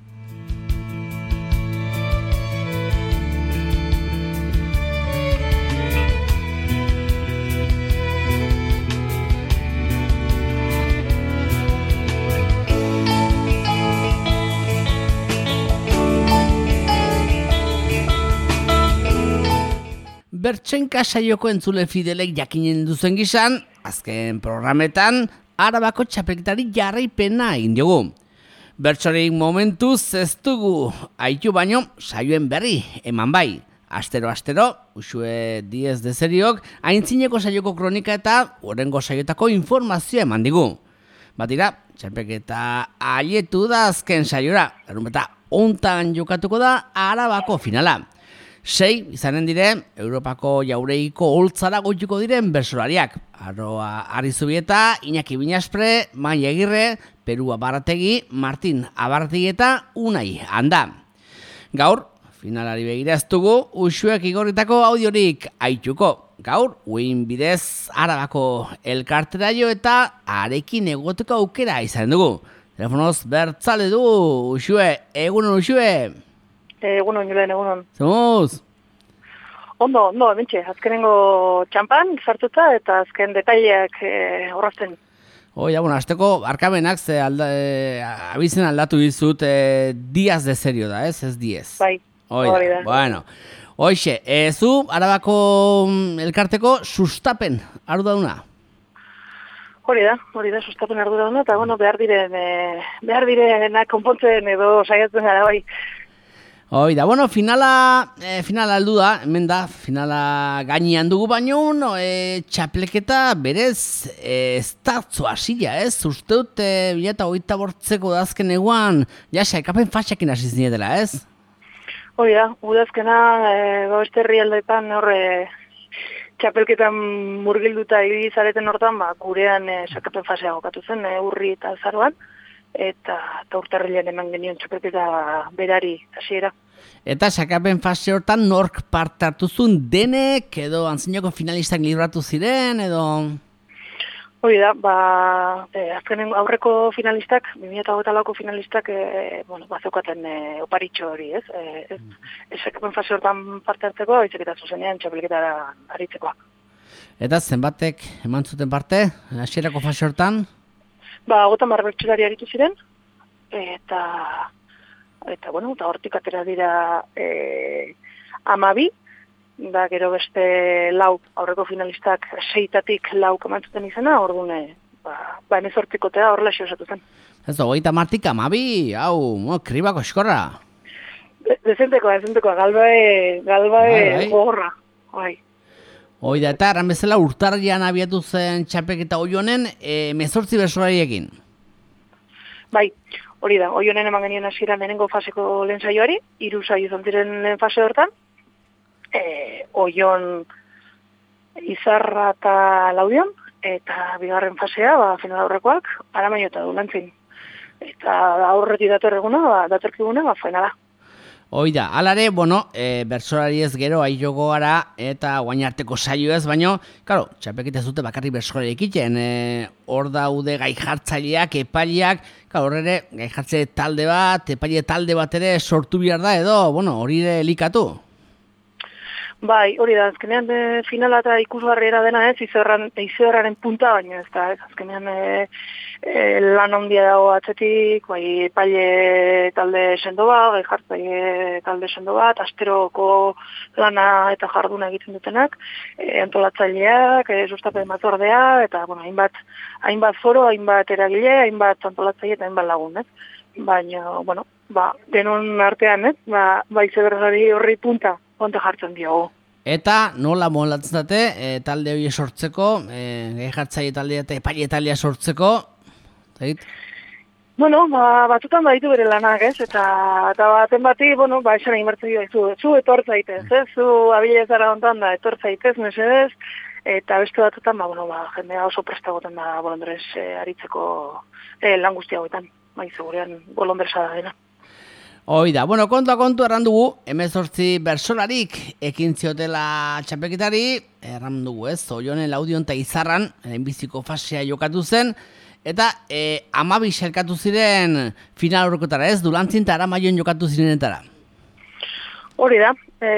Bertsenka saioko entzule fidelek jakinen duzen gizan, azken programetan, Arabako txapelketari jarraipena egin diogu. Bertsorik momentuz ez dugu, aitu baino, saioen berri, eman bai. Astero, Uxue Diez de Seriok, aintzineko saioko kronika eta horrengo saiotako informazioa eman digu. Batira, txapelketa aietu da azken saiora, larunbata hontan jokatuko da Arabako finala. 6 izanen dire, Europako jaureiko holtzara goituko diren bersolariak. Arroa Arizubieta, Iñaki Binaspre, Mai Agirre, Perua Barategi, Martin Abartegi eta Unai Handa. Gaur, finalari begira ez dugu, Uxuek igorritako audiorik aituko. Gaur, uin bidez Arabako elkartera jo eta arekin egoteko aukera izan dugu. Telefonoz bertzale du, Uxue, egunon Uxue. Egunon, Julen, egunon. Zemuz? Ondo, bentxe, azkenengo txampan sartuta eta azken detaileak horrazten. Bueno, azteko barkamenak abizen aldatu dizut Diaz de Serio da, ez Diez. Bai, hori da. Bueno, hoxe, zu Arabako elkarteko sustapen ardurauna? Hori da, sustapen ardurauna, eta behar direnak konpontzen edo saiatzen gara bai. Bueno, finala aldu da, hemen da, finala gainean dugu baino, txapleketa berez ez tartzu hasila, ez? Uste dut, 2008 da azken eguan, saikapen fatxakin hasi zinetela, ez? Hori da, udazkena, beste herrialdeetan horre txapelketan murgilduta ibizareten hortan, gurean saikapen fasea jokatu zen, urri eta azaroan, eta urtarrilean eman genion txapelketa berari hasiera. Eta sakapen fase hortan nork parte hartu zuen denek edo antzinako finalistak libratu ziren edo... Hori da, azkenen aurreko finalistak, 2008ko finalistak, bazeukaten oparitxo hori, ez? Sakapen fase hortan parte hartzeko, haitzek eta zuzenean txapelketara aritzekoak. Eta zenbatek eman zuten parte, hasierako fase hortan? 50 bertsolari aritu ziren, eta hortik atera dira 12, gero beste 4 aurreko finalistak 6tatik 4 emantzuten izena, orduan, 18kotea horrela osatu zen. Ez 30tik 12, kribako eskorra. Dezentekoa, galbae gogorra, bai. Oida, eta erran bezala urtarrian abiatu zen txapelketa Oionen 18 bersolariekin. Bai, hori da, Oionen eman genien hasieran lehenengo faseko lehen saioari, 3 saio izan ziren lehen fase hortan, Oion Izarra eta Laudion, eta bigarren fasea, final aurrekoak, Aramaio eta Dulantzin. Eta aurretik datorkiguna, finala. Oida, alare, bersolari ez gero aiogo gara eta guain arteko saio ez, baino, claro, txapelketa zute bakarri bersolari ekiten, hor daude gai jartzaileak, epaileak, hor ere, gai jartze talde bat, epaile talde bat ere sortu behar da edo, hori ere elikatu? Bai, hori da, azkenean finala eta ikusgarriera dena ez, Izerraren punta baino ez da, ez azkenean lan handia dago atzetik, bai, epaile talde sendo bat, bai, jartzaile talde sendo bat, asteroko lana eta jarduna egiten dutenak, antolatzaileak, sustapen batzordea, eta, bueno, hainbat foro, hainbat eragile, hainbat antolatzaile eta hainbat lagun, ez? Baina, bueno, denon artean, ez? Izerrari horri punta jartzen diogu. Eta nola molatzen dute talde hori sortzeko, jartzaile taldea eta epaile taldea sortzeko? Zait? Bueno, batzutan baditu bere lanak, ez? Eta baten bati, bueno, esan egin bertzen dira, zu etortzaitez, ez? Zu abile zara hontan da, etortzaitez, mesedez, eta beste batzutan, jendea oso prestagoten da bolondrez aritzeko lan guzti hauetan. Segurean bolondreza da dena. Oida, bueno, kontu errandugu, 18 bersolarik ekin ziotela txapelketari, errandugu ez, Oionen, Laudion eta Izarran, lehenbiziko fasea jokatu zen, eta 12 elkatu ziren final horrekotara ez, Dulantzin eta Aramaion jokatu zirenetara. Hori da,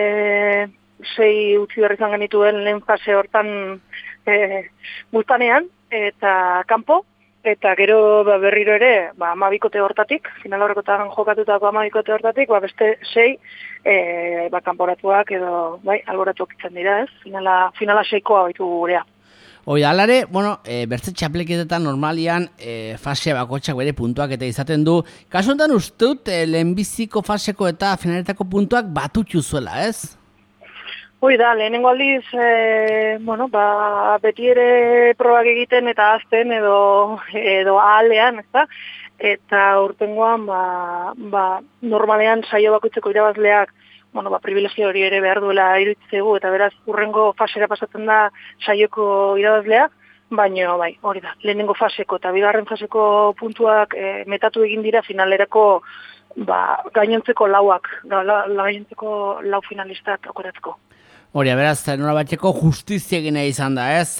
6 utzi berri izan genituen lehen fase hortan bultanean, eta kanpo, eta gero berriro ere, 12 hortatik, final horrekotan jokatutako 12 hortatik, beste 6 kanporatuak edo alboratuak itzen dira, ez? Finala 6koa baitu gurea. Hoi, alare, bueno, bertze txapelketetan normalian fasea bakotxak bere puntuak eta izaten du. Kasu honetan uste dut, lehenbiziko faseko eta finaletako puntuak batutxu zuela, ez? Hoi da, lehenengo aldiz, beti ere probak egiten eta azten edo ahalean, ez da? Eta urtengoan, normalean saio bakoitzeko irabazleak, privilegio hori ere behar duela iruditzegu, eta beraz, urrengo fasera pasatzen da saioko irabazleak, baina, hori da, lehenengo faseko eta bigarren faseko puntuak metatu egin dira finalerako gainontzeko gainontzeko lau finalistak aukeratzeko. Hori, beraz, nora batxeko justizia egina izan da, ez?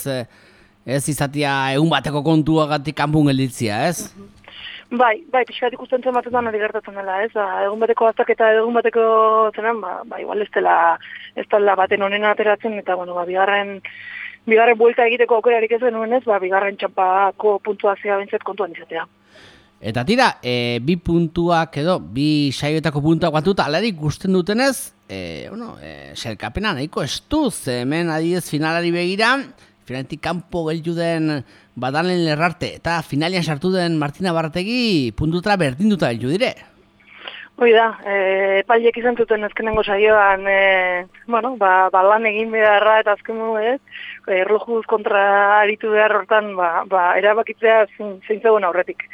Ez izatea egun bateko kontuagatik kanpun gelditzia, ez? Pixkat ikusten zen batetan hori gertatzen dela, ez? Egun bateko aztak eta egun bateko zenan, igual ez dela baten honen ateratzen, eta, bigarren buelta egiteko aukerarik ez denuen ez, bigarren txampako puntuazioa bintzat kontuan izatea. Eta tira, bi puntuak edo, bi saioetako puntuak batuta, alarik gusten dutenez, selkapena nahiko estuz, hemen adidez finalari begira, finaletik kanpo gelditu den Badanen Lerrarte, eta finalian sartu den Martina Barrategi puntutra berdinduta gelditu dire. Hoi da, epaileek izan zuten azkenengo saioan, lan egin beharra eta azkenu ez, erlojuz kontra aritu behar hortan, erabakitzea zeintzagoen aurretik.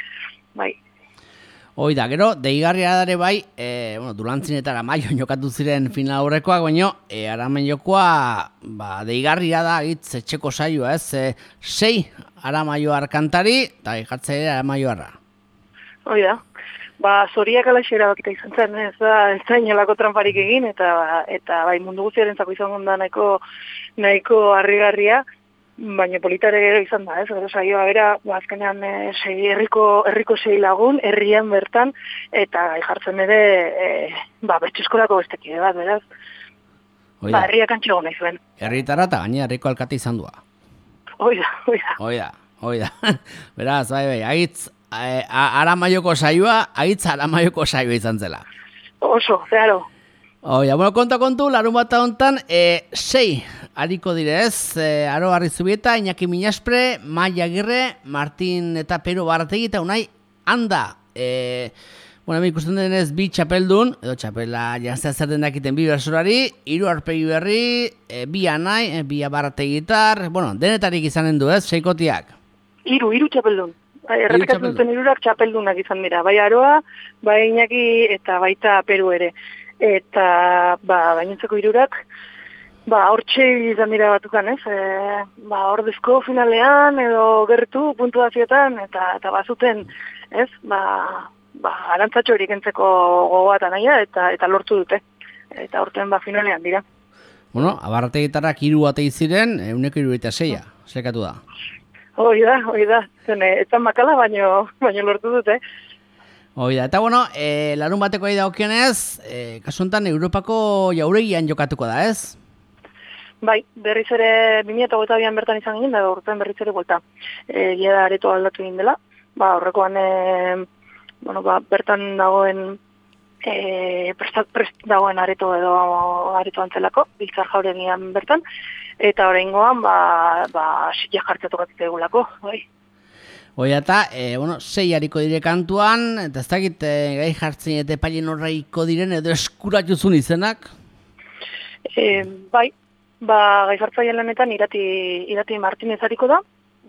Hoi da, gero, deigarria dare Dulantzin eta Aramaion jokatu ziren final aurrekoak, baina Aramaiokoa deigarria da hitz etxeko saioa, ez? 6 Aramaioar kantari, eta jartzaile Aramaioarra. Hoi da, zoriak alaxe erabakita izan zen, ez da inolako tramparik egin, eta mundu guztiaren zako izan da nahiko harrigarria, baina politare gero izan da, ez? Gero saioa bera, azkenean herriko 6 lagun, herrian bertan, eta jartzen ere, betxuskolako bestekide bat, beraz. Herriak antxego nahi zuen. Herritara eta gaine herriko alkate izan dua. Hoi da. Beraz, aitz, Aramaioko saioa, izan zela. Oso, zeharo. Oia, kontu, larun bat hontan, 6 hariko direz, Aro Arrizubieta, Iñaki Minaspre, Maia Agirre, Martin eta Pero Barrategi, eta unai, handa. Ikusten denez, 2 txapeldun, edo txapela jantzea zer den dakiten 2 bersolari, 3 aurpegi berri, 2 anai, 2 Barrategitar, denetarik izanen du, ez, 6kotiak? 3 txapeldun. Errepikatzen duten 3 txapeldunak izan dira, bai Aroa, bai Iñaki eta baita Peru ere. Eta, gainontzeko 3, hortxe izan dira batukan, ez? Ordezko finalean edo gertu puntuazioetan, eta bazuten, ez? Arantzatxo horiek entzeko gogoatan naia, eta lortu dute. Eta horten finalean dira. Abarrategitarrak 3 batei ziren, 176, sekatu da. Hoi da. Etan makala, baino lortu dute. Oida, eta larun bateko da okionez, kasu honetan Europako jauregian jokatuko da, ez? Bai, berriz ere 2022an bertan izan ginen, da urtean berriz ere buelta. Egia da aretoa aldatu egin dela. Horrekoan bertan dagoen prest dagoen areto edo areto antzelako, biltzar jauregian bertan, eta oraingoan silla jartzea tokatzea egulako, bai. Oia eta, 6 hariko dire kantuan, eta ez dakit gai jartzen eta epailen horreiko diren edo eskuratuzun izenak? Bai, gai jartzaien lanetan irati Martinez hariko da,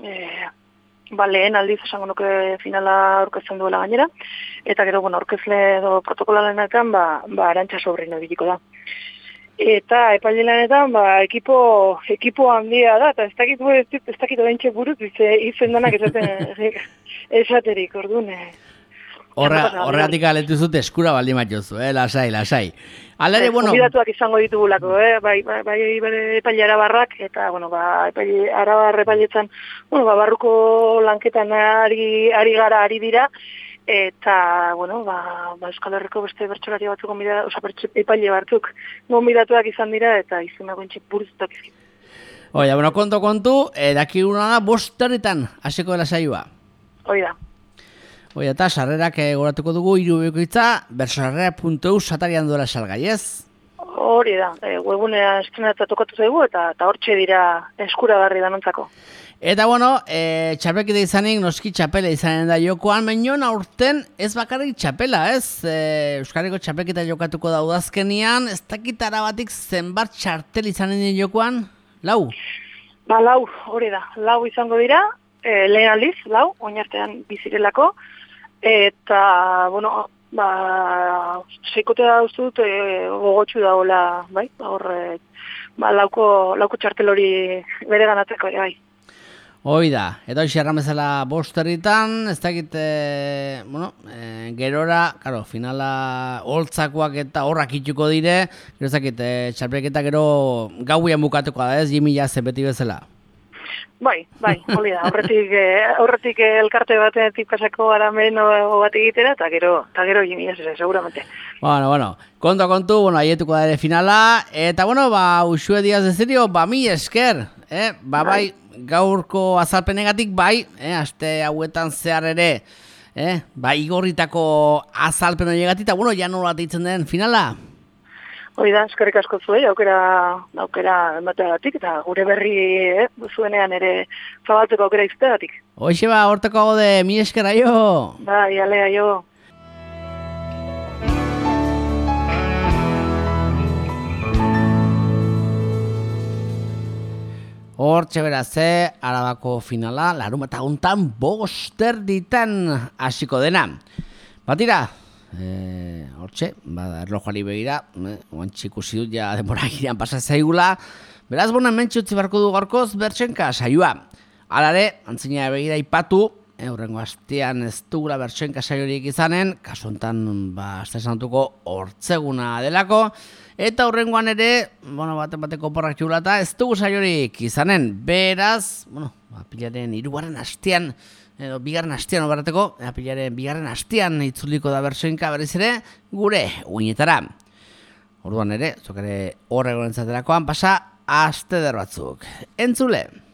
lehen aldiz esango nuke finala aurkezten duela gainera, eta gero, aurkezle edo protokola lanetan, Arantxa Sobrino biliko da. Eta epaile lanetan, ekipo handia da, eta ez dakit oraintxe buruz, izendanak esaterik, orduan. Horregatik aletu zut eskura baldin batiozu, lasai. Alere, konbidatuak izango ditugulako, bai epaile arabarrak, eta, epaile arabar epailetzan, barruko lanketan ari dira, eta, Euskal Herriko beste bertsolari batzuk epaile batzuk gonbidatuak izan dira, eta izan dagoentxe buruzutak izkin. Oia, kontu, dakiguna da 5:00 hasiko dela saioa. Oida. Oia, eta sarrerak goratuko dugu 3 bikoitza, bersarrera.eu satarian duela salgai, ez? Hori da, webunea estrenatza tokatu zaigu, eta hortxe dira eskuragarri danontzako. Eta txapelketa izanik, noski txapela izanen da jokoan, baina aurten ez bakarrik txapela, ez? Euskarriko txapelketa jokatuko da udazkenian, ez dakit arabatik zenbat txartel izanen den jokoan? 4? 4, hori da, 4 izango dira, lehen aldiz, 4, oinartean bizirelako, eta, seikotea uste dut gogotxu dagoela, bai? Lauko txartel hori bere ganatzeko, bai. Hoi da, eta hoxe erran bezala 5:00, ez dakit, gerora, finala holtzakoak eta horrak ituko dire, gero ez dakit, txarpelketa gero gauian bukatuko da, ez, Jimmy Jazen beti bezala. Bai, hori da, horretik elkarte batetik pasako aramen bat egitera, eta gero Jimmy Jazen, seguramente. Bueno, kontu, aietuko da ere finala, eta Uxue Diaz de Zirio, mi esker, bai, gaurko azalpenegatik bai, aste hauetan zehar ere, igorritako azalpen horiegatik, eta ja nola deitzen den finala? Hoi da, eskerrik asko zuei, aukera emateagatik, eta gure berri zuenean ere zabaltzeko aukera izateagatik. Hoxe horteko gaude, mi esker aio! Bai, ale, aio! Hortxe beraz, Arabako finala, larunbata guntan 5:00 hasiko dena. Batira, hortxe, erlojuari begira, oantxe ikusi dut ja denbora girean pasazaigula, beraz bonan mentxutzi barko du gaurkoz bertsenka saioa. Alare, antzina begira ipatu, hurrengo astean ez dugula bertsenka saiorik izanen, kasu honetan, aste santuko hortzeguna delako, eta hurrengoan ere, bateko porrak txulata, ez dugu saiorik izanen, beraz, apilaren 3. astean, edo 2. astean obarateko, apilaren 2. astean itzuliko da bertsoinka berriz ere, gure uinetara. Orduan ere, zok ere horregoen zaterakoan, pasa aste der batzuk. Entzule!